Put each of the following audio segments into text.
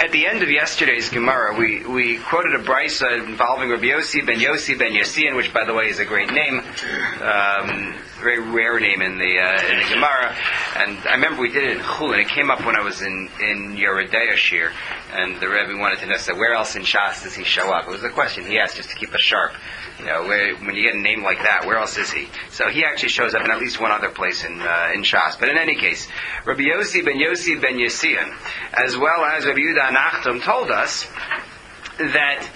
at the end of yesterday's Gemara, we quoted a brisa involving Rabbi Yossi ben Yossian, which, by the way, is a great name, very rare name in the Gemara. And I remember we did it in Chul, and it came up when I was in Yeridea Shir, and the Rebbe wanted to know, so where else in Shas does he show up? It was a question he asked just to keep us sharp. When you get a name like that, where else is he? So he actually shows up in at least one other place in Shas. But in any case, Rabbi Yossi ben Yossian, as well as Rabbi Yehuda Nachtum, told us that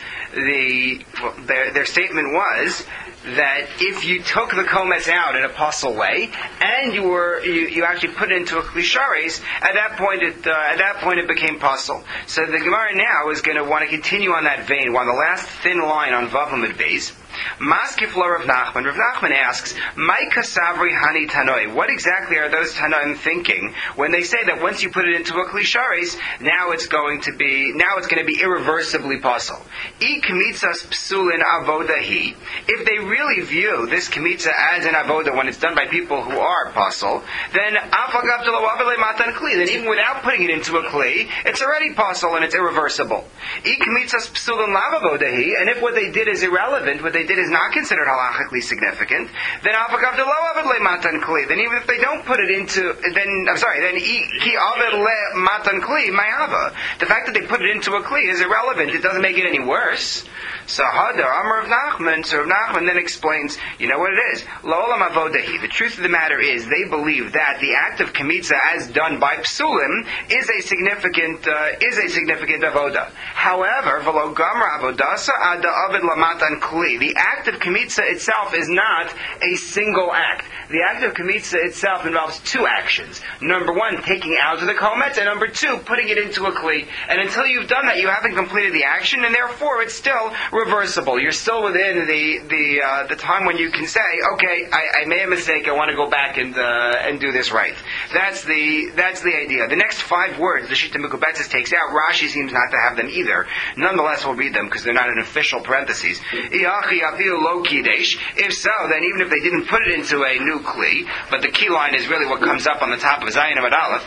their statement was that if you took the kometz out in a pasul way and you actually put it into a klishares, at that point it became pasul. So the Gemara now is going to want to continue on that vein, on the last thin line on Vav Amud Beis. Maskif lo Rav Nachman. Rav Nachman asks, "Mai kasavri hani tanoi." What exactly are those tanoim thinking when they say that once you put it into a klishares, now it's going to be irreversibly pasul? I kmitzas psulin avodahi. If they really view this kmitza as an avoda when it's done by people who are pasul, then afagav de lo avle matan kli. Then even without putting it into a kli, it's already pasul and it's irreversible. I kmitzas psulin lavavodahi. And if what they did is irrelevant, what they did is not considered halachically significant, then afagav de lo avle matan kli. Then even if they don't put it into, then ki avle matan kli mayava. The fact that they put it into a kli is irrelevant. It doesn't make it any worse. So Hadar Amar Rav Nachman. So Rav Nachman then explains, you know what it is? La'olam avodahi. The truth of the matter is, they believe that the act of kemitza, as done by psulim, is a significant avoda. However, v'lo gamra avodasa ada avid lamatan kli. The act of kemitza itself is not a single act. The act of kemitza itself involves two actions. Number one, taking out of the kometz, and number two, putting it into a kli. And until you've done that, you haven't completed the action, and therefore it's still reversible. You're still within the time when you can say, okay, I made a mistake. I want to go back and do this right. That's the idea. The next 5 words the Shita Mekubetzes takes out. Rashi seems not to have them either. Nonetheless, we'll read them because they're not in official parentheses. If so, then even if they didn't put it into a new kli, but the key line is really what comes up on the top of Zayin Amud Aleph.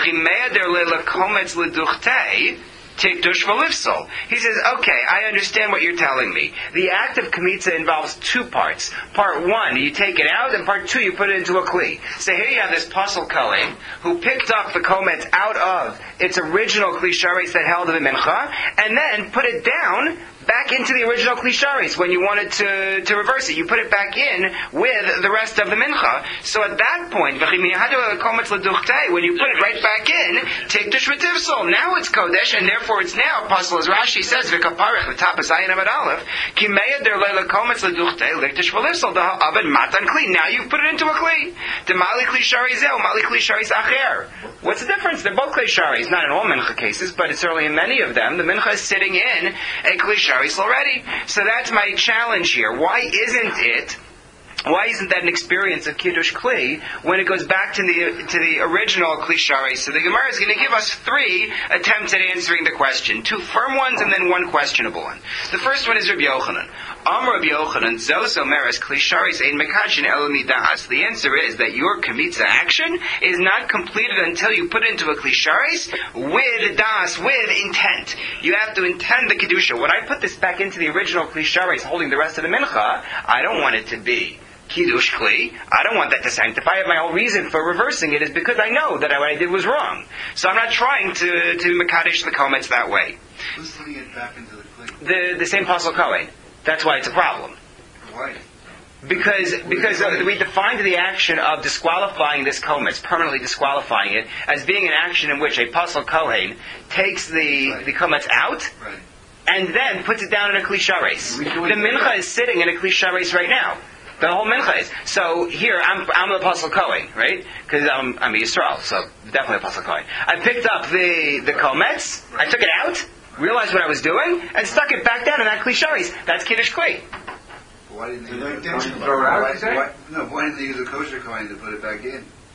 He says, okay, I understand what you're telling me. The act of kemitza involves 2 parts. Part 1, you take it out, and part 2, you put it into a kli. So here you have this pasul kohen who picked up the kometz out of its original klisharis that held the mincha, and then put it down back into the original klisharis. When you wanted to reverse it, you put it back in with the rest of the mincha. So at that point, when you put it right back in, take the shvativsol. Now it's kodesh, and therefore it's now pasul, as Rashi says, v'kaparech, the top of Zayin Amud Aleph, ki meya der leila kometz leduchtei, liktish v'livsol, da ha'avad matan kli. Now you've put it into a kli. The mali klisharis zeh, mali klisharis acher. What's the difference? They're both klisharis. Not in all mincha cases, but it's certainly in many of them. The mincha is sitting in a klisharis already. So that's my challenge here. Why isn't that an experience of Kiddush Kli when it goes back to the original Klisharis? So the Gemara is going to give us 3 attempts at answering the question. 2 firm ones and then 1 questionable one. The first one is Rabbi Yochanan. Amar Rabbi Yochanan, Zos Omeres Klisharis Ein Mekashin El Midas. The answer is that your Kemitza action is not completed until you put it into a Klisharis with Das, with intent. You have to intend the Kedusha. When I put this back into the original Klisharis holding the rest of the Mincha, I don't want it to be Kiddush Kli. I don't want that to sanctify it. My whole reason for reversing it is because I know that what I did was wrong. So I'm not trying to Mekadesh the Kometz that way. Who's putting it back into the Kli? The same Pasul Kohen. That's why it's a problem. Why? Because we defined the action of disqualifying this kometz, permanently disqualifying it, as being an action in which a Pasul Kohen takes the kometz out, right, and then puts it down in a klishares. The mincha is sitting in a klishares right now. The whole mincha is. So here, I'm the Pasul Kohen, right? Because I'm a Yisrael, so definitely a Pasul Kohen. I picked up the kometz, I took it out, realized what I was doing, and stuck it back down in that klishares. That's Kiddush Kli. Why didn't they throw it out? Why didn't they use a kosher coin to put it back in?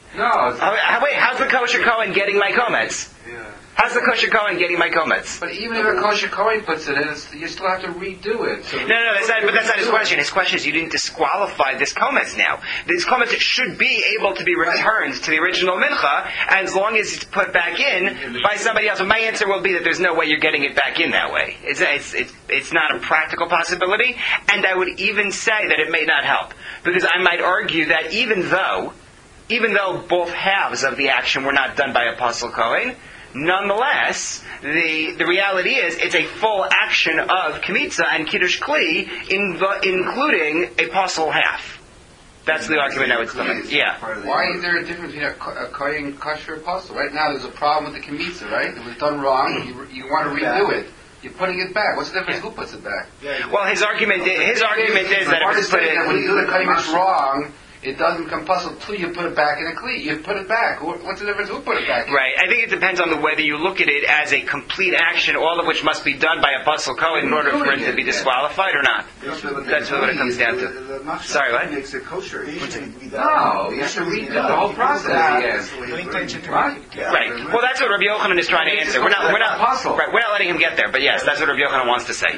No. Wait, how's the kosher Kohen getting my komets? Yeah. How's the kosher Kohen getting my komets? But even if a kosher Kohen puts it in, you still have to redo it. So No, that's not his question. His question is you didn't disqualify this komets now. This komets should be able to be returned to the original mincha, and as long as it's put back in by somebody else. But my answer will be that there's no way you're getting it back in that way. It's not a practical possibility, and I would even say that it may not help. Because I might argue that even though both halves of the action were not done by Apostle Kohen, nonetheless, the reality is it's a full action of Kemitza and Kiddush Kli, including a Apostle half. That's the argument I would make. Yeah. Why is there a difference between a Kohen kosher apostle? Right now there's a problem with the Kemitza, right? It was done wrong, you want to redo it. You're putting it back. What's the difference? Who puts it back? Well, his argument is that if it's put in... When you do the cutting it's wrong, it doesn't become puzzle till you put it back in a cleat. You put it back. What's the difference? Who put it back in? Right. I think it depends on whether you look at it as a complete action, all of which must be done by Apostle Kohen in order for it to be disqualified or not. That's what it comes down to. Sorry, what? Makes it kosher. No, you have to redo the whole process. Right. Well, that's what Rabbi Yochanan is trying to answer. We're not letting him get there, but yes, that's what Rabbi Yochanan wants to say.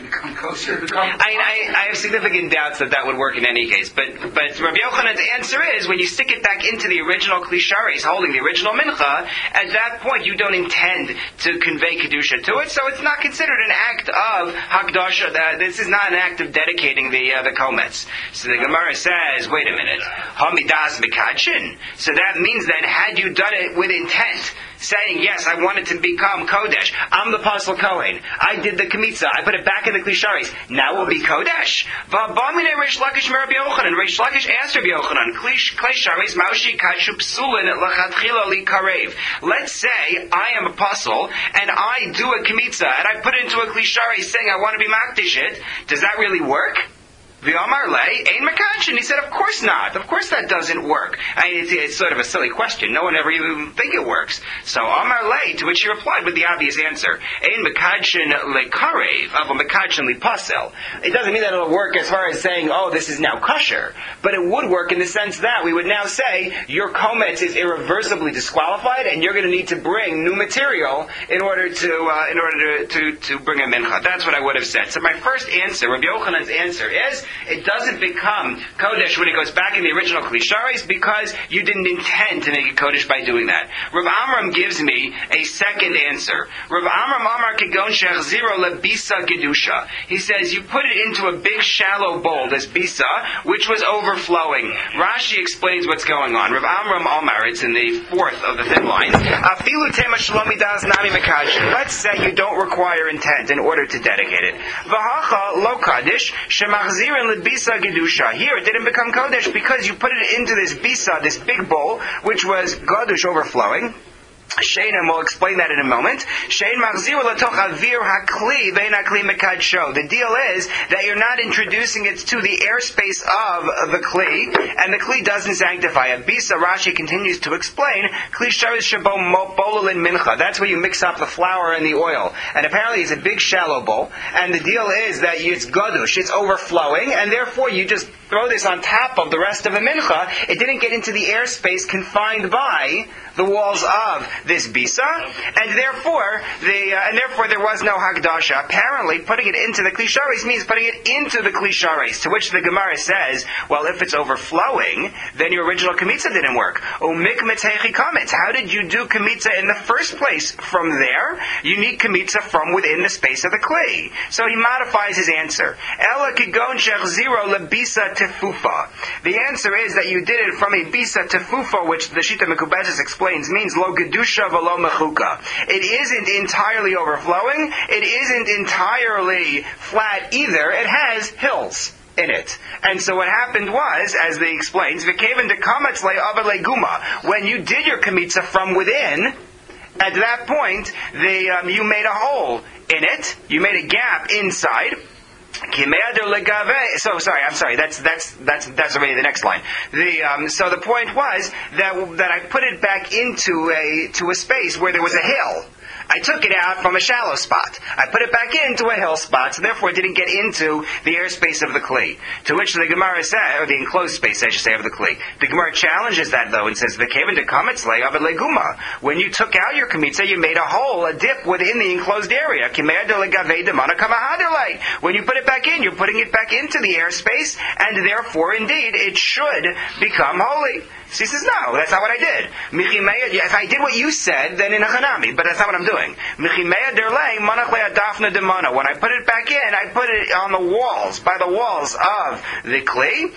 I have significant doubts that would work in any case, but Rabbi Yochanan's answer is when you stick it back into the original klisharis, holding the original mincha, at that point you don't intend to convey kedusha to it, so it's not considered an act of hakdasha. This is not an act of dedicating the komets. So the Gemara says, wait a minute, hamidas mikadshin. So that means that had you done it with intent, saying, yes, I want it to become Kodesh. I'm the Apostle Kohen. I did the Kemitza. I put it back in the Klisharis. Now it will be Kodesh. V'abamine Reish Lakish Mer Rabbi Yochanan. Reish Lakish asked Rabbi Yochanan, Klisharis Maushi Kadshu Psulin Lachatchila Li Karev. Let's say I am Apostle, and I do a Kemitza, and I put it into a Klisharis saying I want to be Makdish it. Does that really work? V'amar lei ein mekadshin. He said, of course not. Of course that doesn't work. It's sort of a silly question. No one ever even think it works. So amar lei, to which he replied with the obvious answer, ein mekadshin lekarev, ava mekadshin lipasel. It doesn't mean that it'll work as far as saying, oh, this is now kosher. But it would work in the sense that we would now say, your komets is irreversibly disqualified, and you're going to need to bring new material in order to bring a mincha. That's what I would have said. So my first answer, Rabbi Yochanan's answer is, it doesn't become Kodesh when it goes back in the original Klisharis because you didn't intend to make it Kodesh by doing that. Rav Amram gives me a second answer. Rav Amram Amar Kegon Shechziro Lebisa Gedusha. He says you put it into a big shallow bowl, this Bisa, which was overflowing. Rashi explains what's going on. Rav Amram Amar, it's in the fourth of the thin line. Afilu Tema Shlomi Das Nami Mekadsh. Let's say you don't require intent in order to dedicate it. Vahacha Lo Kaddish Shemachzir Bisa Gedusha. Here it didn't become Kodesh because you put it into this Bisa, this big bowl, which was Gadush overflowing. Shane, and we'll explain that in a moment. Shane machzir latoch avir hakli vein hakli mekadsho. The deal is that you're not introducing it to the airspace of the kli, and the kli doesn't sanctify it. Bisa Rashi continues to explain kli sharis shabo bololin mincha. That's where you mix up the flour and the oil, and apparently it's a big shallow bowl. And the deal is that it's gadush, it's overflowing, and therefore you just throw this on top of the rest of the mincha. It didn't get into the airspace confined by the walls of this bisa, and therefore there was no hakdasha. Apparently, putting it into the klisharis means putting it into the klisharis. To which the Gemara says, well, if it's overflowing, then your original kemitza didn't work. How did you do kemitza in the first place? From there, you need kemitza from within the space of the kli. So he modifies his answer. Ela kigon shechziro lebisa tefufa. The answer is that you did it from a bisa tefufa, which the Shita Mekubetes explains means lo gedusha v'lo mechuka. It isn't entirely overflowing. It isn't entirely flat either. It has hills in it. And so what happened was, as they explains, v'keven dekamatz le'ava le'guma. When you did your kemitza from within, at that point, you made a hole in it. You made a gap inside. So sorry. I'm sorry. That's already the next line. So the point was that I put it back into a space where there was a hill. I took it out from a shallow spot. I put it back into a hill spot, so therefore it didn't get into the airspace of the Kli. To which the Gemara said, or the enclosed space, I should say, of the Kli. The Gemara challenges that, though, and says, V'keven de kametz le avid leguma. When you took out your kamitza, you made a hole, a dip within the enclosed area. When you put it back in, you're putting it back into the airspace, and therefore, indeed, it should become holy. So he says, no, that's not what I did. If I did what you said, then in a chanami, but that's not what I'm doing. When I put it back in, I put it on the walls, by the walls of the Kli.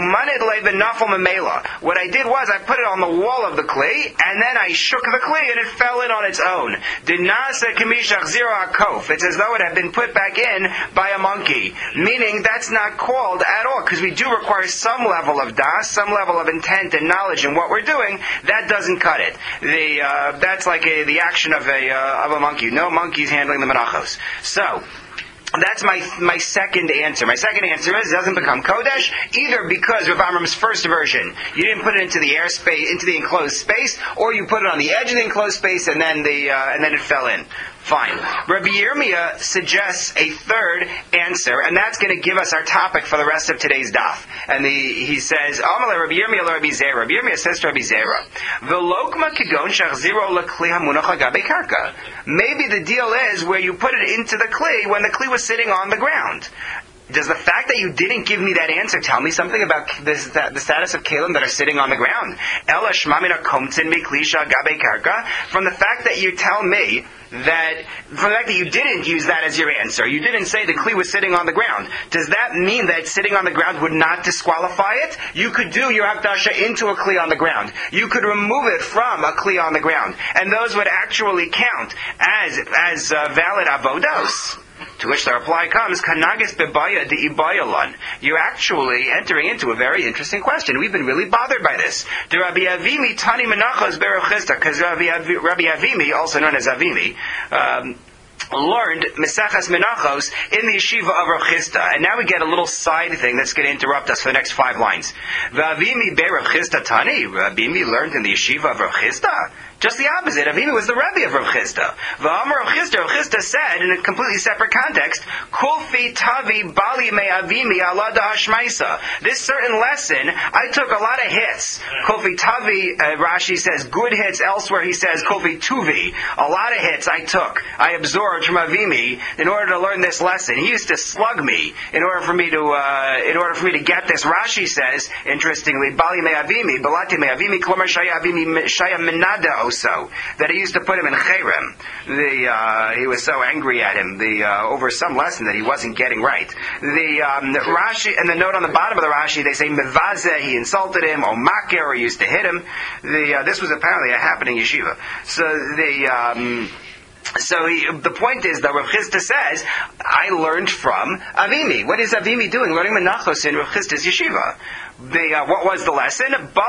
What I did was, I put it on the wall of the Kli, and then I shook the Kli, and it fell in on its own. It's as though it had been put back in by a monkey. Meaning, that's not called at all, because we do require some level of das, some level of intent and knowledge in what we're doing. That doesn't cut it. That's like the action of a monkey. No monkey's handling the menachos. So, that's my second answer. My second answer is it doesn't become Kodesh, either because Rav Amram's first version, you didn't put it into the airspace, into the enclosed space, or you put it on the edge of the enclosed space and then it fell in. Fine. Rabbi Yirmiyah suggests a third answer, and that's going to give us our topic for the rest of today's daf. And he says, Amalei Rabbi Yirmiyah Rabbi Zera. Rabbi Yirmiyah says to Rabbi Zera, V'lokma kigon shachziro lekli hamunach agabe karka. Maybe the deal is where you put it into the kli when the kli was sitting on the ground. Does the fact that you didn't give me that answer tell me something about the status of kalim that are sitting on the ground? From the fact that you tell me that, from the fact that you didn't use that as your answer, you didn't say the kli was sitting on the ground, does that mean that sitting on the ground would not disqualify it? You could do your hakdasha into a kli on the ground. You could remove it from a kli on the ground. And those would actually count as valid avodos. To which the reply comes, Kanagis bebaya de ibayalan. You're actually entering into a very interesting question. We've been really bothered by this. The Rabbi Avimi Tani Menachos Be'er Chisda, because Rabbi Avimi, also known as Avimi, learned Mesachas Menachos in the yeshiva of Rav Chisda. And now we get a little side thing that's going to interrupt us for the next 5 lines. V'avimi be Rav Chisda Tani. Avimi learned in the yeshiva of Rav Chisda. Just the opposite. Avimi was the Rebbe of Rav Chisda. V'amar Rav Chisda said, in a completely separate context, Kulfi Tavi Bali Me Avimi Ala Hashmaisa. This certain lesson, I took a lot of hits. Kulfi Tavi, Rashi says, good hits. Elsewhere he says, Kulfi Tuvi. A lot of hits I took. I absorbed from Avimi in order to learn this lesson. He used to slug me in order for me to get this. Rashi says, interestingly, Bali Me Avimi, Balati Me Avimi, Klomer Shaya Avimi Shaya Menada. So that he used to put him in cherem. He was so angry at him over some lesson that he wasn't getting right. The Rashi and the note on the bottom of the Rashi, they say mevaze, he insulted him, or makir, or used to hit him. This was apparently a happening yeshiva. So the point is that Rav Chisda says, I learned from Avimi. What is Avimi doing? Learning Menachos in Rav Chisda's yeshiva. What was the lesson?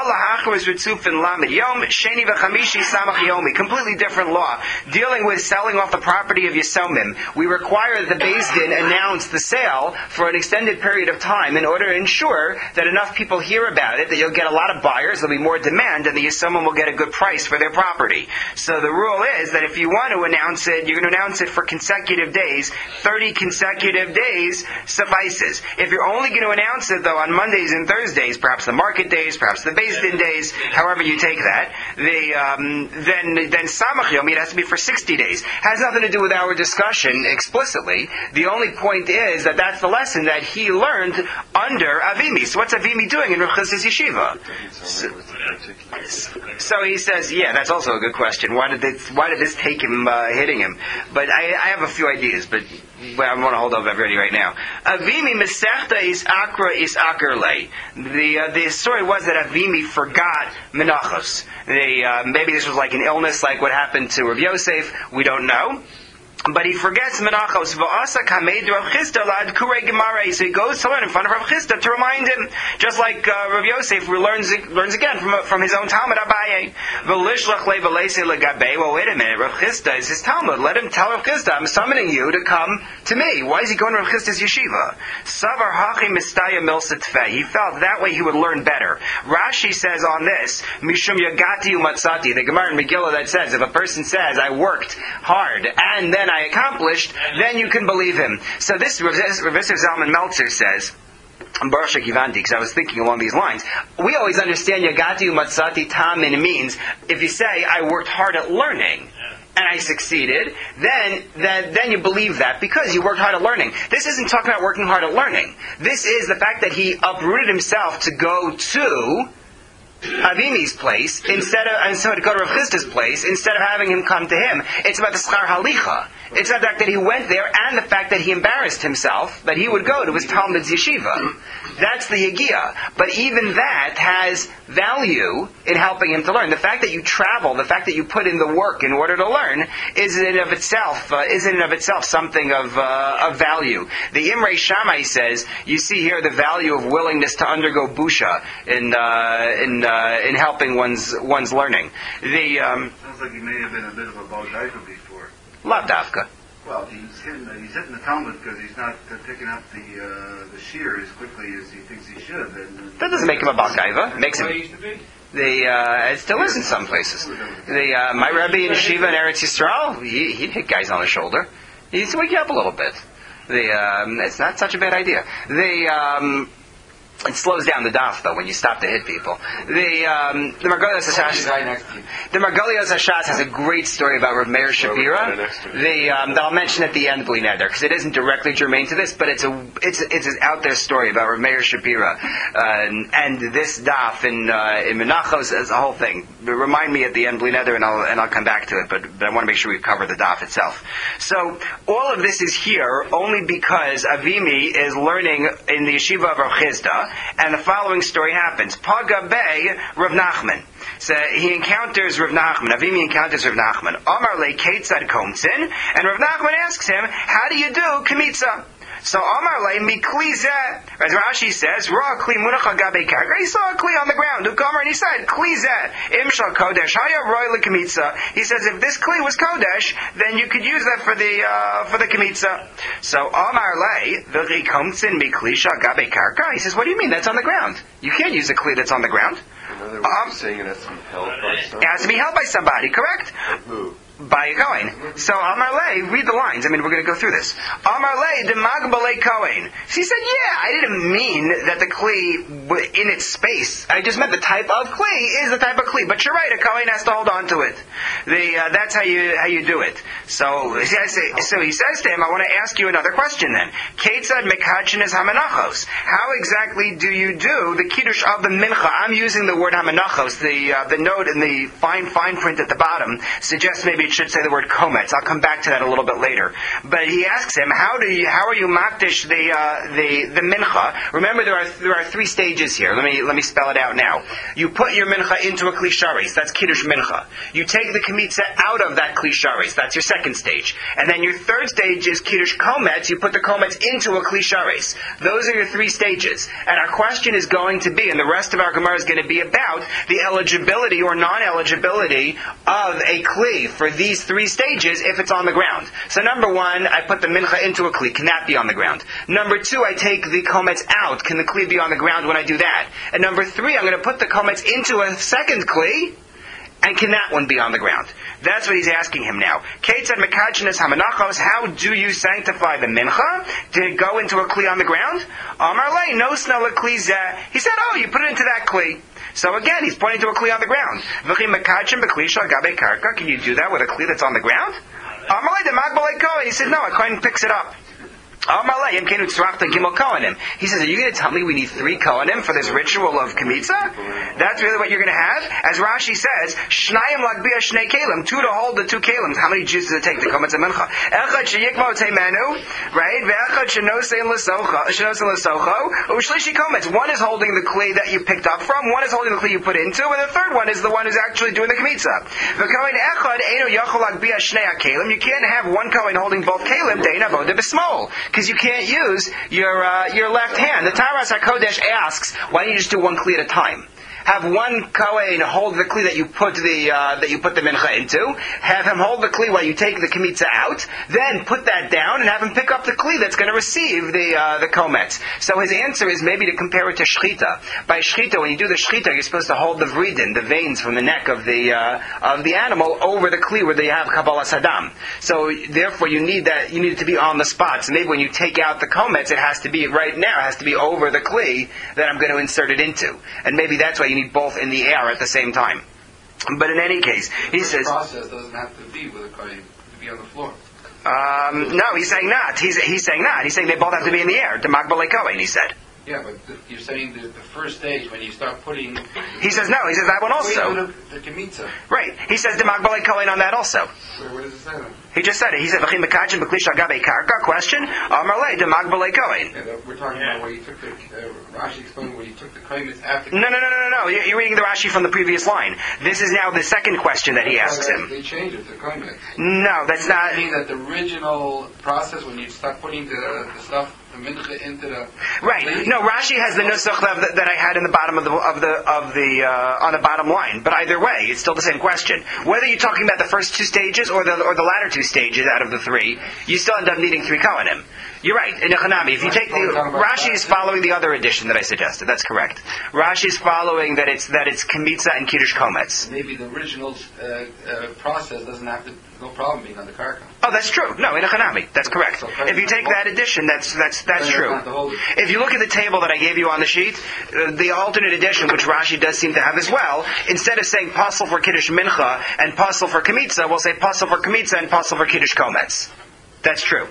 Completely different law. Dealing with selling off the property of Yisomim. We require that the Beis Din announce the sale for an extended period of time in order to ensure that enough people hear about it, that you'll get a lot of buyers, there'll be more demand, and the Yisomim will get a good price for their property. So the rule is that if you want to announce it, you're going to announce it for consecutive days. 30 consecutive days suffices. If you're only going to announce it, though, on Mondays and Thursdays, perhaps the market days, perhaps the Beis Din days, however you take that, then Samach Yom, it has to be for 60 days. Has nothing to do with our discussion explicitly. The only point is that that's the lesson that he learned under Avimi. So what's Avimi doing in Rav Chisda's yeshiva? So he says, yeah, that's also a good question. Why did this take him hitting him? But I have a few ideas, but I want to hold up everybody right now. Avimi Mesechta is Akra is Akerle. The story was that Avimi forgot Menachos. Maybe this was like an illness, like what happened to Rav Yosef. We don't know. But he forgets menachos. V'asa kamed Rav Chisda lad kurei gemara. So he goes to learn in front of Rav Chisda to remind him, just like Rav Yosef learns again from his own Talmud Abaye. V'lishlach le v'leise legabe. Well, wait a minute. Rav Chisda is his Talmud. Let him tell Rav Chisda, I'm summoning you to come to me. Why is he going to Rav Chisda's yeshiva? Savar hachi mistaya milsatfeh. He felt that way he would learn better. Rashi says on this, mishum yagati umatzati. The Gemara in Megillah that says, if a person says, I worked hard and then I accomplished, then you can believe him. So this Rav Zalman Meltzer says, Baruch Kivanti, because I was thinking along these lines. We always understand Yagati Umatsati Tamin means if you say I worked hard at learning and I succeeded, then you believe that because you worked hard at learning. This isn't talking about working hard at learning. This is the fact that he uprooted himself to go to Avimi's place instead of to go to Rav Chisda's place instead of having him come to him. It's about the schar halicha. It's the fact that he went there and the fact that he embarrassed himself that he would go to his Talmud's yeshiva. That's the Yagiyah. But even that has value in helping him to learn. The fact that you travel, the fact that you put in the work in order to learn, is in and of itself something of value. The Imrei Shammai says, you see here the value of willingness to undergo busha in helping one's learning. Sounds like he may have been a bit of a Baal Gaiva before. Lav Dafka. Well, he's hitting the Talmud because he's not picking up the shear as quickly as he thinks he should. That doesn't make him a Baal Gaiva. Makes him. It still is in some places. My Rebbe in Yeshiva in Eretz Yisrael, he'd hit guys on the shoulder. He needs to wake you up a little bit. It's not such a bad idea. It slows down the daf though when you stop to hit people. The Margolios Hashas has a great story about Rav Meir Shapira. That I'll mention at the end, Bli Neder, because it isn't directly germane to this, but it's an out there story about Rav Meir Shapira and this daf in Menachos as a whole thing. Remind me at the end, Bli Neder, and I'll come back to it. But I want to make sure we cover the daf itself. So all of this is here only because Avimi is learning in the yeshiva of Rav Chisda. And the following story happens. Paga Bey, Rav Nachman. So he encounters Rav Nachman. Avimi encounters Rav Nachman. Amar le Ketzad Komtzin. And Rav Nachman asks him, how do you do Kemitza? So Amar le Miklizeh. As Rashi says, Ra Kli Munach Agabe Karka. He saw a Kli on the ground. Ukamar, and he said, Klizeh. Imshal Kodesh. Haya Roy le Kemitza. He says, if this Kli was Kodesh, then you could use that for the Kemitza. So Amar le V'ri Komtzin Miklisha Agabe Karka. He says, what do you mean? That's on the ground. You can't use a Kli that's on the ground. In other words, saying it has to be held by somebody. It has to be held by somebody, correct? Who? By a Kohen. So Amar Le, read the lines. We're going to go through this. Amar Le, de Magbale Kohen. So he said, I didn't mean that the Kli in its space. I just meant the type of Kli is the type of Kli. But you're right, a Kohen has to hold on to it. That's how you do it. So he says to him, I want to ask you another question then. Ketzad Mekhachinas Hamanachos. How exactly do you do the Kiddush of the Mincha? I'm using the word Hamanachos. The note in the fine print at the bottom suggests maybe it should say the word kometz. I'll come back to that a little bit later. But he asks him, how are you makdish the mincha? Remember, there are three stages here. Let me spell it out now. You put your mincha into a kli sharis. That's kiddush mincha. You take the kemitza out of that kli sharis. That's your second stage. And then your third stage is kiddush kometz. You put the kometz into a kli sharis. Those are your three stages. And our question is going to be, and the rest of our Gemara is going to be about the eligibility or non-eligibility of a kli for these three stages if it's on the ground. So number one, I put the mincha into a kli. Can that be on the ground? Number two, I take the kometz out. Can the kli be on the ground when I do that? And number three, I'm going to put the kometz into a second kli. And can that one be on the ground? That's what he's asking him now. Ketzad mekachinas hamanachos. How do you sanctify the mincha to go into a kli on the ground? Amar le no snel kli zeh. He said, you put it into that kli. So again, he's pointing to a kli on the ground. Can you do that with a kli that's on the ground? He said, no, a kohen picks it up. He says, are you going to tell me we need 3 Kohanim for this ritual of Kemitza? That's really what you're going to have? As Rashi says, Shnayim lagbia shnei kelim, 2 to hold the 2 kelims. How many Jews does it take to come to Mincha? Echad sheyikmo teimenu, right? Ve'echad shenosein l'socho, u'shlishi kometz. One is holding the Kli that you picked up from, one is holding the Kli you put into, and the third one is the one who's actually doing the Kemitza. V'kohen echad einu yachol lagbia shnei kelim. You can't have one Kohen holding both kelim, dein avoda b'smol. Because you can't use your left hand. The Taras HaKodesh asks, why don't you just do one Kli at a time? Have one Kohen hold the Kli that you put the mincha into. Have him hold the Kli while you take the Kemitza out. Then put that down and have him pick up the Kli that's going to receive the kometz. So his answer is maybe to compare it to Shechita. By Shechita, when you do the Shechita, you're supposed to hold the vridin, the veins from the neck of the animal, over the Kli where they have Kabbalah Saddam. So therefore, you need it to be on the spot. So maybe when you take out the kometz, it has to be right now. It has to be over the Kli that I'm going to insert it into. And maybe that's why you need both in the air at the same time. But in any case, he says... The process doesn't have to be with a kohen, to be on the floor. No, he's saying not. He's saying not. He's saying they both have to be in the air. Demag b'lei kohen, he said. Yeah, but you're saying the first stage, when you start putting... He says no. He says that one also. The Kemitza. Right. He says Demag b'lei kohen on that also. Where does it say that? He just said it. He said, "V'chim mekachin b'klish agabe karka." Question: Amar le demag b'lei kohen. Yeah, we're talking about where you took the Rashi explained where you took the kohen after. No. You're reading the Rashi from the previous line. This is now the second question that he asks him. They changed it to kohen. No, that's not. I mean that the original process when you start putting the stuff, the mincha into the. Right. No, Rashi has the nusach that I had in the bottom of the on the bottom line. But either way, it's still the same question. Whether you're talking about the first 2 stages or the latter 2 stages out of the 3, you still end up needing 3 kohanim. You're right, in Echanami. If you take Rashi is following the other edition that I suggested. That's correct. Rashi is following that it's Kemitza and Kiddush Kometz. Maybe the original process doesn't have to, no problem being on the karka. Oh, that's true. No, in Echanami. That's correct. So, if you take that edition, that's true. If you look at the table that I gave you on the sheet, the alternate edition, which Rashi does seem to have as well, instead of saying Pasal for Kiddush Mincha and Pasal for Kemitza, we'll say Pasal for Kemitza and Pasal for Kiddush Kometz. That's true.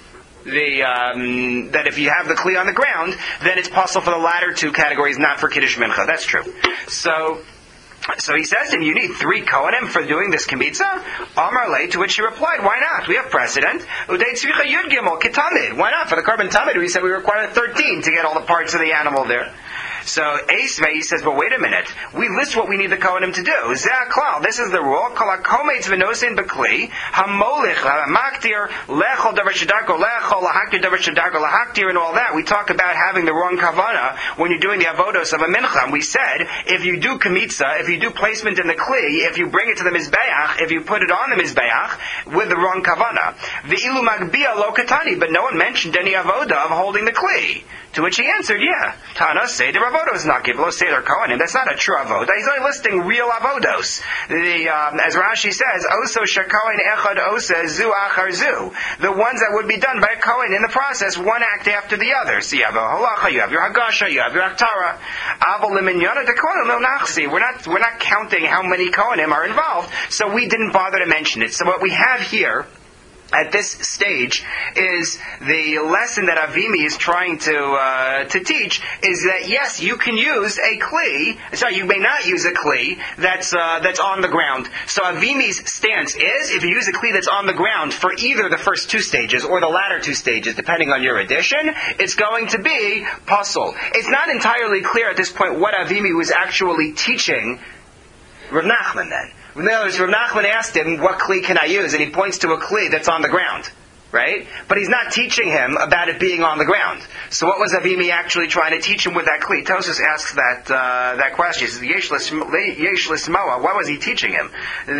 That if you have the Kli on the ground, then it's possible for the latter 2 categories, not for Kiddush Mincha. That's true. So he says to him, you need 3 Kohanim for doing this Kemitza? Amar le, to which he replied, why not? We have precedent. Udei tzvicha yud gimel kitamid. Why not? For the carbon tamid, we said we require 13 to get all the parts of the animal there. So Eisvei, he says, but wait a minute. We list what we need the Kohanim to do. Zeh klal. This is the rule. Kol hakometz v'nosein b'kli hamolich hamaktir lechol davar shedarko lechol lahaktir davar shedarko lahaktir and all that. We talk about having the wrong kavana when you're doing the avodos of a mincha. And we said if you do kemitza, if you do placement in the kli, if you bring it to the mizbeach, if you put it on the mizbeach with the wrong kavana, v'ilu magbia lo katani. But no one mentioned any avoda of holding the kli. To which he answered, yeah, Tana Seder Avodos not give lo Seder Kohanim. That's not a true avoda. He's only listing real avodos. As Rashi says, Oso Shakohen Echad Osa Zu Achar Zu. The ones that would be done by a Kohen in the process, one act after the other. So you have a halacha, you have your hagasha, you have your aktara. Avol Liminyana de Kohanim Lo Nachsi. We're not counting how many Kohanim are involved, so we didn't bother to mention it. So what we have here at this stage is the lesson that Avimi is trying to teach is that yes, you can use a kli. Sorry, you may not use a kli that's on the ground. So Avimi's stance is if you use a kli that's on the ground for either the first 2 stages or the latter 2 stages, depending on your edition, it's going to be pasul. It's not entirely clear at this point what Avimi was actually teaching Rav Nachman then. In other words, Rav Nachman asked him, what kli can I use? And he points to a kli that's on the ground. Right? But he's not teaching him about it being on the ground. So what was Avimi actually trying to teach him with that kli? Tosfos asks that question. He says, Yesh l'smoa. What was he teaching him?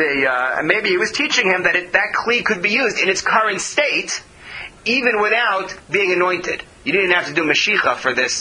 Maybe he was teaching him that that kli could be used in its current state, even without being anointed. You didn't have to do Mashicha for this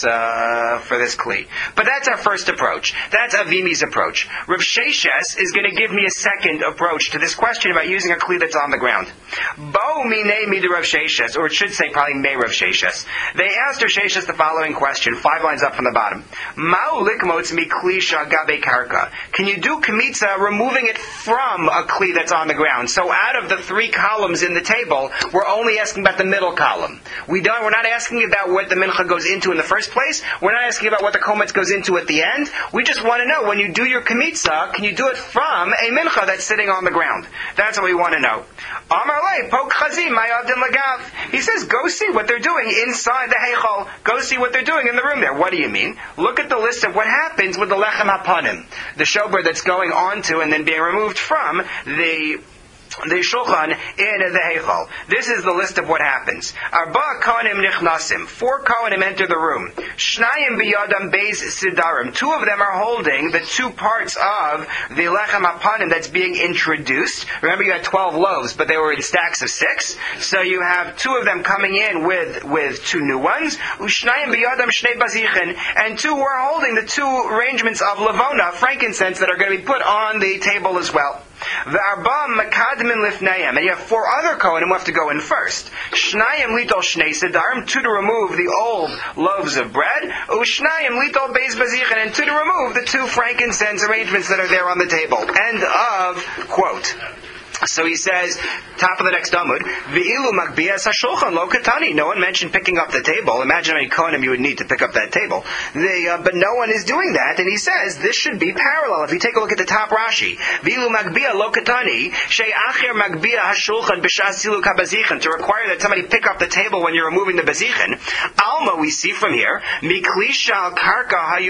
Kli. But that's our first approach. That's Avimi's approach. Rav Sheshes is going to give me a second approach to this question about using a Kli that's on the ground. Bo Minei Mida Rav Sheshes, or it should say probably May Rav Sheshes. They asked Rav Sheshes the following question, 5 lines up from the bottom. Ma'u likmotz mi Kli shagabe karka. Can you do Kemitza removing it from a Kli that's on the ground? So out of the 3 columns in the table, we're only asking about the middle column. We're not asking about what the mincha goes into in the first place. We're not asking about what the kometz goes into at the end. We just want to know, when you do your kemitza, can you do it from a mincha that's sitting on the ground? That's what we want to know. Amar lei, pok chazim, mayavdin lagav. He says, go see what they're doing inside the heichal. Go see what they're doing in the room there. What do you mean? Look at the list of what happens with the lechem hapanim, the shobra that's going onto and then being removed from the shulchan in the heichal. This is the list of what happens. Arba kohanim nichnasim. 4 kohanim enter the room. Shnayim biyadam beis sidarim. 2 of them are holding the 2 parts of the lechem hapanim that's being introduced. Remember, you had 12 loaves, but they were in stacks of 6. So you have 2 of them coming in with 2 new ones. Ushnayim biyadam shnei bazichin. And 2 were holding the 2 arrangements of lavona, frankincense, that are going to be put on the table as well. V'arba makadmin lifnayim, and you have 4 other kohanim who have to go in first. Shnayim litol shnei sedarim, 2 to remove the old loaves of bread. Ushnayim litol beis bazichin, and 2 to remove the 2 frankincense arrangements that are there on the table. End of quote. So he says, top of the next Amud, V'ilu magbiyas hashulchan lo katani. No one mentioned picking up the table. Imagine how many kohanim you would need to pick up that table. But no one is doing that, and he says this should be parallel. If you take a look at the top Rashi, V'ilu magbiya lo katani, she'achir magbiya hashulchan b'shas siluk habazichin, to require that somebody pick up the table when you're removing the bazichin. Alma, we see from here, mikli shal karka hayu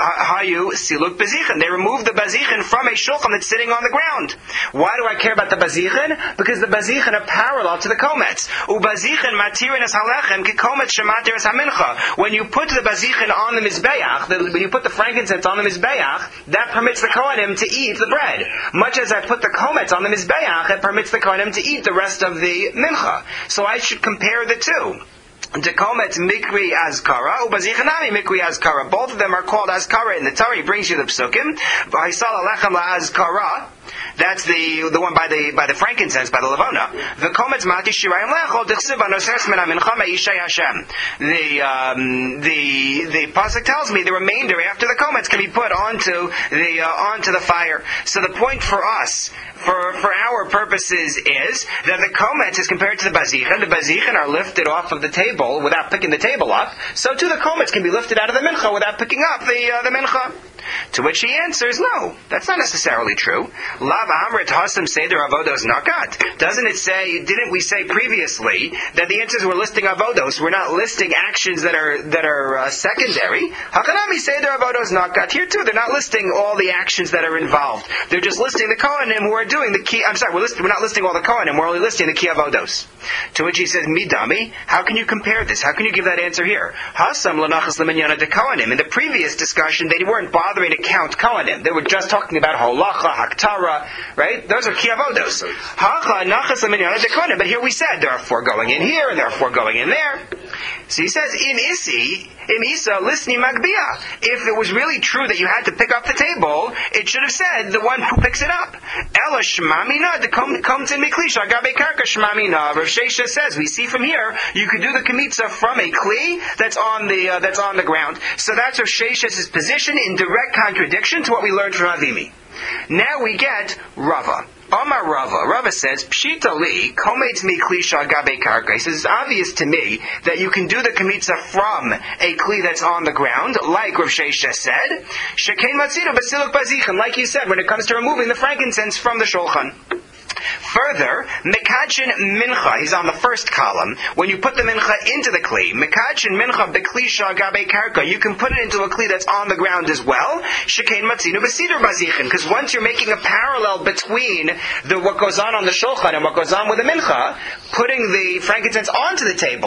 siluk bazichin. They remove the bazichin from a shulchan that's sitting on the ground. Why do I care about the bazichin? Because the bazichin are parallel to the komets. Ubazichin matirin es halechem ki komets shematir es hamincha. When you put the bazichin on the mizbeach, when you put the frankincense on the mizbeach, that permits the kohanim to eat the bread. Much as I put the komets on the mizbeach, it permits the kohanim to eat the rest of the mincha. So I should compare the 2. The kometz mikri azkara, ubazichanami mikri azkara. Both of them are called azkara in the Torah. He brings you the psukim. V'haisal alechem la'azkara. That's the one by the frankincense, by the lavona. The kometz mati shirayim lechol dichsiv anoseres min hamincha me'ishay Hashem. The pasuk tells me the remainder after the kometz can be put onto the fire. So the point for us, for our purposes, is that the kometz is compared to the bazichin. The bazichin are lifted off of the table without picking the table up. So too the kometz can be lifted out of the mincha without picking up the mincha. To which he answers, no, that's not necessarily true. Lav amrit hasam seder avodos nakat. Doesn't it say? Didn't we say previously that the answers were listing avodos? We're not listing actions that are secondary. Hakanami seder avodos nakat. Here too, they're not listing all the actions that are involved. They're just listing the kohanim who are doing the key. I'm sorry, we're not listing all the kohanim. We're only listing the key avodos. To which he says, midami. How can you compare this? How can you give that answer here? Hasam lanachas leminyana de kohanim. In the previous discussion, they weren't bothering to count kohanim. They were just talking about holacha, haktara, right? Those are ki avodos. Hacha nachas leminyana de kohanim. But here we said there are 4 going in here and there are 4 going in there. So he says, im isa lisni magbia. If it was really true that you had to pick up the table, it should have said the one who picks it up. Ela shmamina de comes in miklisha gabe karka shmamina. Rav Shesha says, we see from here you could do the kemitza from a kli that's on the ground. So that's Rav Shesha's position in direct contradiction to what we learned from Avimi. Now we get Rava. Amar Rava. Rava says, Pshita li, kometz mi klisha gabe karka. He says, it's obvious to me that you can do the kemitza from a kli that's on the ground, like Rav Shesha said. Shekein matzino basiluk bazichin, like you said, when it comes to removing the frankincense from the shulchan. Further, Mekachin Mincha, he's on the first column. When you put the Mincha into the Kli, Mekachin Mincha Beklisha Gabe Karka, you can put it into a Kli that's on the ground as well. Shekain Matzinu Besider Bazichin, because once you're making a parallel between what goes on the Shulchan and what goes on with the Mincha, putting the frankincense onto the table,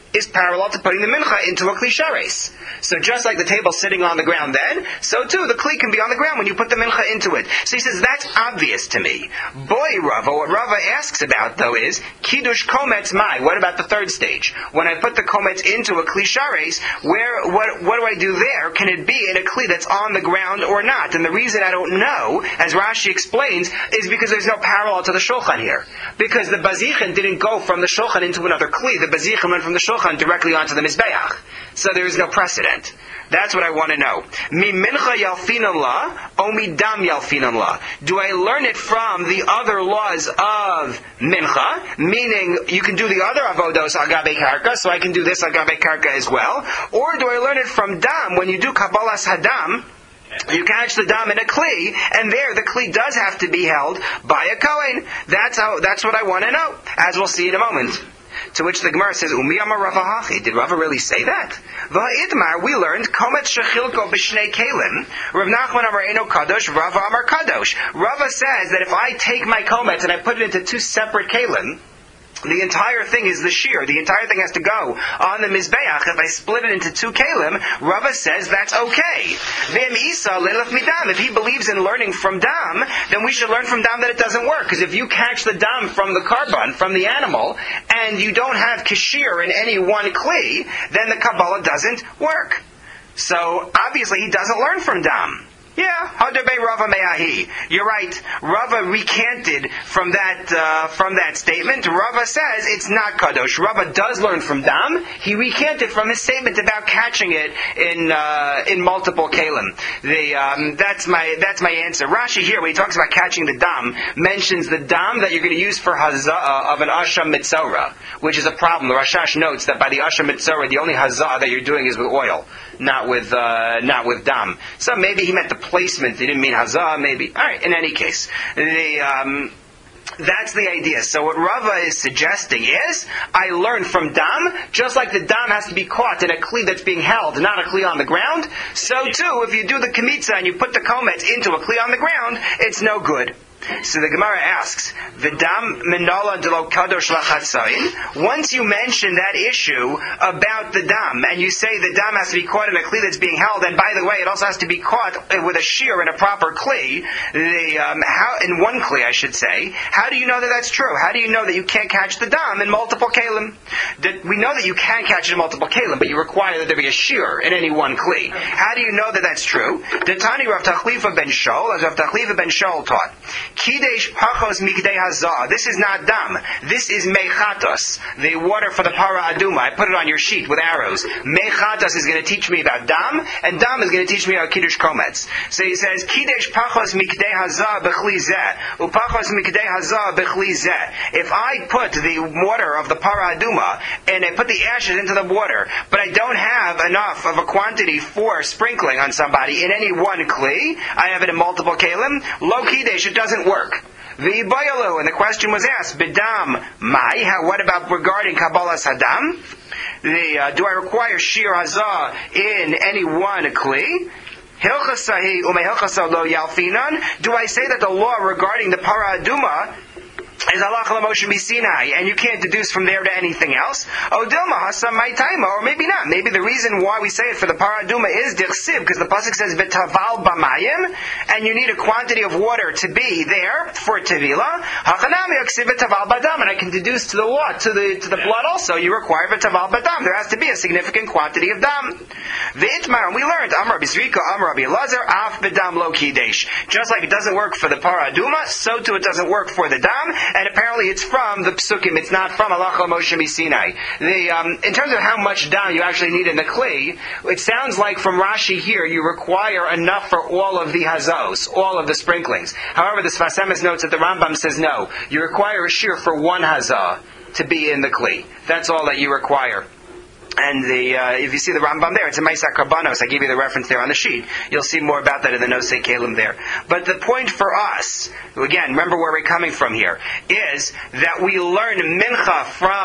is parallel to putting the mincha into a kli shares. So just like the table's sitting on the ground then, so too the kli can be on the ground when you put the mincha into it. So he says, that's obvious to me. Boy, Rava, what Rava asks about though is, kiddush kometz mai, what about the third stage? When I put the kometz into a kli shares, what do I do there? Can it be in a kli that's on the ground or not? And the reason I don't know, as Rashi explains, is because there's no parallel to the shulchan here. Because the bazichin didn't go from the shulchan into another kli. The bazichin went from the shulchan directly onto the mizbeach. So there is no precedent. That's what I want to know. Mi mincha yalfinan la, o mi dam yalfinan la. Do I learn it from the other laws of mincha? Meaning, you can do the other avodos agabe karka, so I can do this agabe karka as well. Or do I learn it from dam? When you do kabbalas hadam, you catch the dam in a kli, and there the kli does have to be held by a kohen. That's what I want to know, as we'll see in a moment. To which the Gemara says, Umi amar Rava hachi. Did Rava really say that? V'ha'idmar, we learned, Kometz shechilko b'shnei kelim. Rav Nachman amar eno kadosh, Rava amar kadosh. Rava says that if I take my kometz and I put it into two separate kelim, the entire thing is the shear. The entire thing has to go on the mizbeach. If I split it into two kalim, Rava says that's okay. V'em isa lelef midam. If he believes in learning from dam, then we should learn from dam that it doesn't work. Because if you catch the dam from the carbon, from the animal, and you don't have kashir in any one kli, then the Kabbalah doesn't work. So obviously he doesn't learn from dam. Yeah, Hadabe Rava Me'ahi. You're right. Rava recanted from that statement. Rava says it's not kadosh. Rava does learn from dam. He recanted from his statement about catching it in multiple kalim. That's my answer. Rashi here, when he talks about catching the dam, mentions the dam that you're going to use for hazah of an asha mitzora, which is a problem. The Rashash notes that by the asha mitzora, the only hazah that you're doing is with oil, not with dam. So maybe he meant the placement. He didn't mean hazah, maybe. All right. In any case, that's the idea. So what Rava is suggesting is, I learn from dam, just like the dam has to be caught in a kli that's being held, not a kli on the ground. So too, if you do the kmitza and you put the kometz into a kli on the ground, it's no good. So the Gemara asks, V'dam minala delo kadosh lachatzayin. Once you mention that issue about the dam, and you say the dam has to be caught in a kli that's being held, and by the way, it also has to be caught with a shear in a proper kli, in one kli, I should say, how do you know that that's true? How do you know that you can't catch the dam in multiple kalim? We know that you can catch it in multiple kalim, but you require that there be a shear in any one kli. How do you know that that's true? Detani Rav Tachlifa ben Shol, as Rav Tachlifa ben Shol taught, Kidesh pachos mikdei hazah. This is not dam. This is mechatos, the water for the para aduma. I put it on your sheet with arrows. Mechatos is going to teach me about dam, and dam is going to teach me about kiddush kometz. So he says, Kidesh pachos mikdei hazah b'chli zeh, upachos mikdei hazah b'chli zeh. If I put the water of the para aduma and I put the ashes into the water, but I don't have enough of a quantity for sprinkling on somebody in any one kli, I have it in multiple kalim. Lo kidesh, it doesn't work. V'yibayalu, and the question was asked, B'dam mai, what about regarding Kabbalas Hadam? Do I require shir hazah in any one kli? Hilchasahi umehilchasa lo yalfinan. Do I say that the law regarding the para aduma is halacha l'Moshe Sinai, and you can't deduce from there to anything else? O dilma hasam my taima, or maybe not. Maybe the reason why we say it for the paraduma is dichsiv, because the pasuk says v'taval b'mayim, and you need a quantity of water to be there for tevila. Hachanami yaksiv v'taval badam, and I can deduce to the what, to the blood also. You require v'taval badam. There has to be a significant quantity of dam. V'itmar, we learned Amar Bisrika, Amar Rabbi Elazar, af bedam lo kidesh. Just like it doesn't work for the paraduma, so too it doesn't work for the dam. And apparently it's from the psukim, it's not from halacha Moshe Sinai. In terms of how much dam you actually need in the kli, it sounds like from Rashi here you require enough for all of the hazos, all of the sprinklings. However, the Sfas Emes notes that the Rambam says no. You require a shear for one hazah to be in the kli. That's all that you require. And if you see the Rambam there, it's a Meisak Karbanos. I gave you the reference there on the sheet. You'll see more about that in the Nosei Kalim there. But the point for us, again, remember where we're coming from here, is that we learn mincha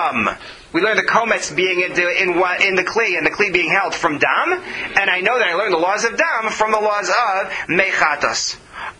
we learn the kometz being in the kli, and the kli being held from dam, and I know that I learned the laws of dam from the laws of mechatos.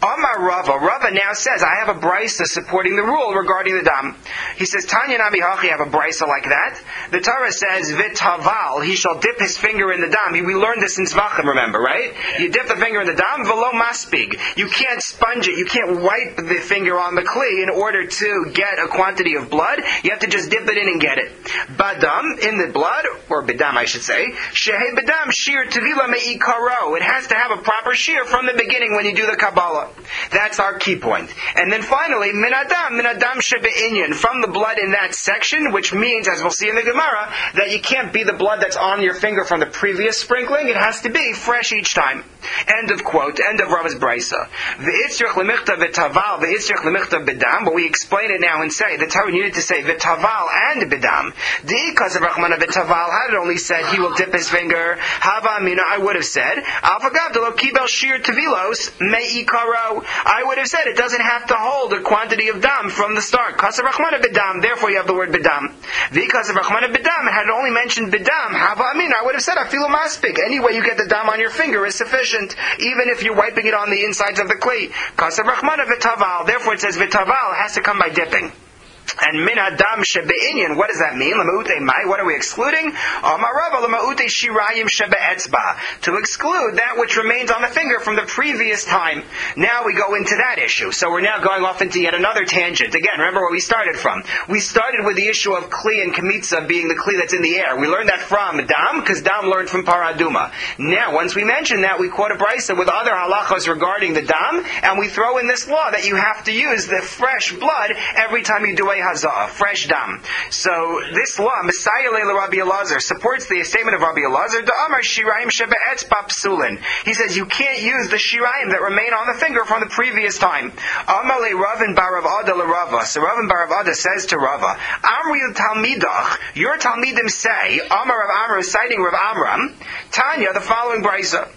Amar Rava now says, I have a brisa supporting the rule regarding the dam. He says, Tanya Nami Hachi, I have a brisa like that. The Torah says, V'taval, he shall dip his finger in the dam. We learned this in Zvachim, remember, right? You dip the finger in the dam, v'lo maspig. You can't sponge it, you can't wipe the finger on the kli in order to get a quantity of blood. You have to just dip it in and get it. Badam, in the blood, or bidam I should say, Shehei bidam, shir tevila me'ikaro. It has to have a proper shear from the beginning when you do the Kabbalah. That's our key point. And then finally, minadam shebe'inyan, from the blood in that section, which means, as we'll see in the Gemara, that you can't be the blood that's on your finger from the previous sprinkling. It has to be fresh each time. End of quote. End of Rava's brisa. V'itzrich lemichta v'taval, v'itzrich lemichta b'dam, but we explain it now and say, the Torah needed to say v'taval and b'dam. Because of Rachmana v'taval had it only said he will dip his finger, hava amina, I would have said, alfagav delo kibel shir tevilos me'ikaro. I would have said it doesn't have to hold a quantity of dam from the start. Because of Rachmana b'dam, therefore you have the word b'dam. Because of Rachmana b'dam, had it only mentioned b'dam, hava amina, I would have said afilu maspik. Any way you get the dam on your finger is sufficient, even if you're wiping it on the insides of the kli. Because of Rachmana v'taval, therefore it says v'taval, it has to come by dipping. And min adam shebe'inyan, what does that mean? L'ma'utei mai, what are we excluding? Amarava l'ma'utei shirayim shebe'etzba, to exclude that which remains on the finger from the previous time. Now we go into that issue. So we're now going off into yet another tangent. Again, remember where we started from. We started with the issue of kli and kamitza being the kli that's in the air. We learned that from Dam, because Dam learned from Paraduma. Now, once we mention that, we quote a brisa with other halachos regarding the Dam, and we throw in this law that you have to use the fresh blood every time you do a hazah, fresh dam. So this law, Messiah Leila Rabbi Elazar, supports the statement of Rabbi Elazar, Da'amar shirayim shebe'etzba psulin. He says you can't use the shirayim that remain on the finger from the previous time. Amar le Ravin bar Rav Ada l'Rava. So Ravin bar Rav Ada says to Rava, Amri Talmidach, your Talmidim say, Amar Rav Amram, citing Rav Amram, Tanya, the following brisa.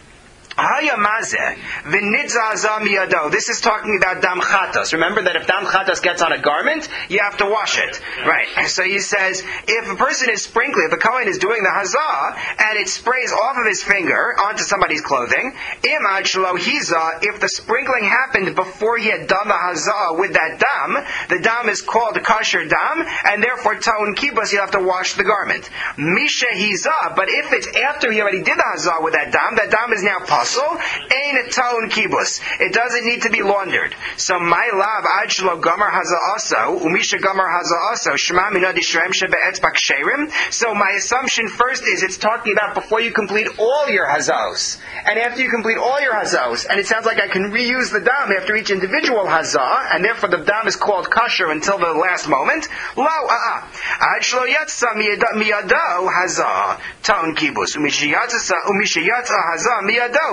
This is talking about dam chatas. Remember that if dam chatas gets on a garment, you have to wash it. Right. So he says, if a person is sprinkling, if a Kohen is doing the hazah, and it sprays off of his finger onto somebody's clothing, if the sprinkling happened before he had done the hazah with that dam, the dam is called a kosher dam, and therefore ta'un kibus, you have to wash the garment. Misha hiza, but if it's after he already did the hazah with that dam is now possible. Ain't a ta'un kibus. It doesn't need to be laundered. So my lav ad shelo gamar haza'aso umisha gamar haza'aso shema minadi shrem shebe'etzbak sherim. So my assumption first is it's talking about before you complete all your hazos, and after you complete all your hazos, and it sounds like I can reuse the dam after each individual hazah, and therefore the dam is called kosher until the last moment. Lo ad shelo yatsa miyado hazah ta'un kibus umisha yatsa hazah miyado.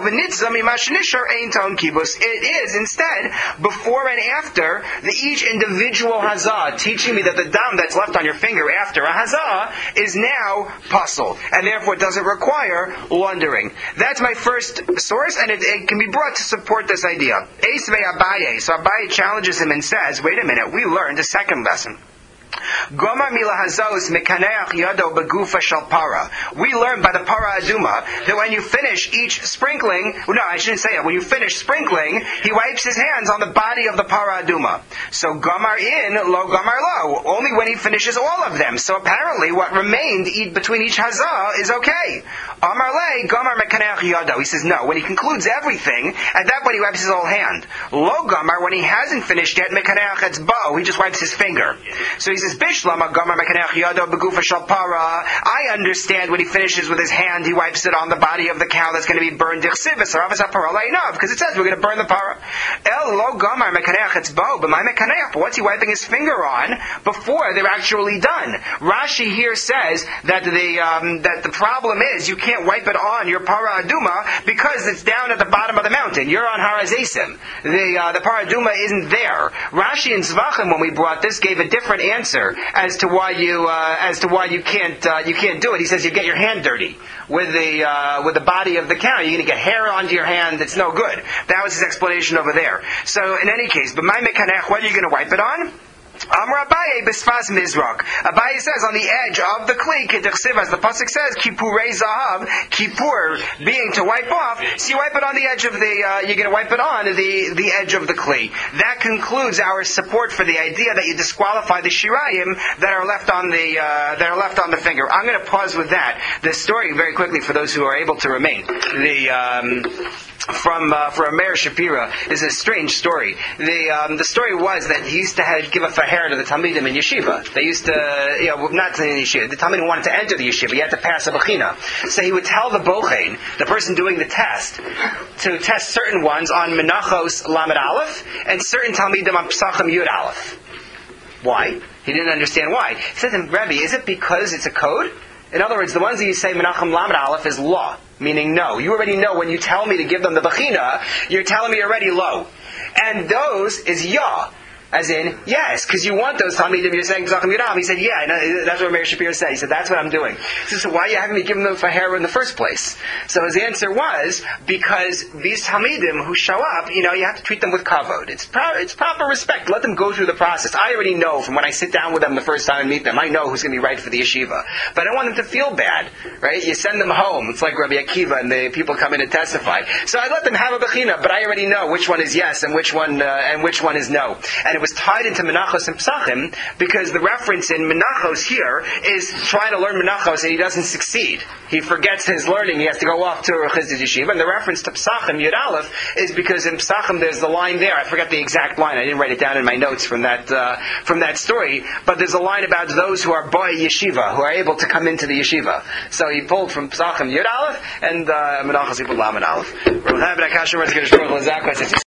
It is instead before and after each individual hazah, teaching me that the dam that's left on your finger after a hazah is now pasul, and therefore doesn't require laundering. That's my first source, and it can be brought to support this idea. So Abaye challenges him and says, wait a minute, we learned a second lesson. We learn by the para aduma that when you finish each sprinkling, when you finish sprinkling, he wipes his hands on the body of the para aduma. So gamar in, lo gamar lo, only when he finishes all of them. So apparently what remained between each hazah is okay. Amar le, gamar mekaneach yado. He says no, when he concludes everything, at that point he wipes his whole hand. Lo gamar, when he hasn't finished yet, mekaneach etzbo, he just wipes his finger. So he says, I understand when he finishes with his hand, he wipes it on the body of the cow that's going to be burned. Because it says we're going to burn the para. But my mekaneach, but what's he wiping his finger on before they're actually done? Rashi here says that the problem is you can't wipe it on your para aduma because it's down at the bottom of the mountain. You're on Har Hazeisim. The para aduma isn't there. Rashi and Zvachim, when we brought this, gave a different answer as to why you can't do it. He says you get your hand dirty with the body of the cow. You're going to get hair onto your hand. It's no good. That was his explanation over there. So in any case, but my mekanech, what are you going to wipe it on? Amar Abaye Bisfas Mizrak. Abaye says on the edge of the kli, Kedechsiv, as the pasuk says, Kippurei Zahav, Kippur being to wipe off. So you wipe it on the edge of the. You're going to wipe it on the edge of the kli. That concludes our support for the idea that you disqualify the shirayim that are left on the finger. I'm going to pause with that. The story very quickly for those who are able to remain. From Meir Shapira is a strange story. The story was that he used to give a faher to the Talmidim in yeshiva. They used to, not in yeshiva. The Talmidim wanted to enter the yeshiva. You had to pass a bechina. So he would tell the bochein, the person doing the test, to test certain ones on Menachos Lamed Aleph and certain Talmidim on Psachim Yud Aleph. Why? He didn't understand why. He said to him, Rebbe, is it because it's a code? In other words, the ones that you say Menachem Lamed Aleph is law, meaning no. You already know when you tell me to give them the bechina, you're telling me already low. And those is yah, as in yes, because you want those Talmidim. You're saying Zachem Yudam. He said, yeah, that's what Meir Shapiro said. He said, that's what I'm doing. He said, so why are you having me give them faher in the first place? So his answer was, because these Talmidim who show up, you have to treat them with kavod. It's proper respect. Let them go through the process. I already know from when I sit down with them the first time and meet them, I know who's going to be right for the yeshiva. But I don't want them to feel bad, right? You send them home. It's like Rabbi Akiva and the people come in and testify. So I let them have a bechina, but I already know which one is yes and which one is no. And it was tied into Menachos and Psachim because the reference in Menachos here is trying to learn Menachos and he doesn't succeed. He forgets his learning. He has to go off to a Chizd Yeshiva. And the reference to Psachim, Yud Aleph, is because in Psachim there's the line there. I forgot the exact line. I didn't write it down in my notes from that story. But there's a line about those who are Boy Yeshiva, who are able to come into the Yeshiva. So he pulled from Psachim Yud Aleph and Menachos he pulled Lamed Aleph.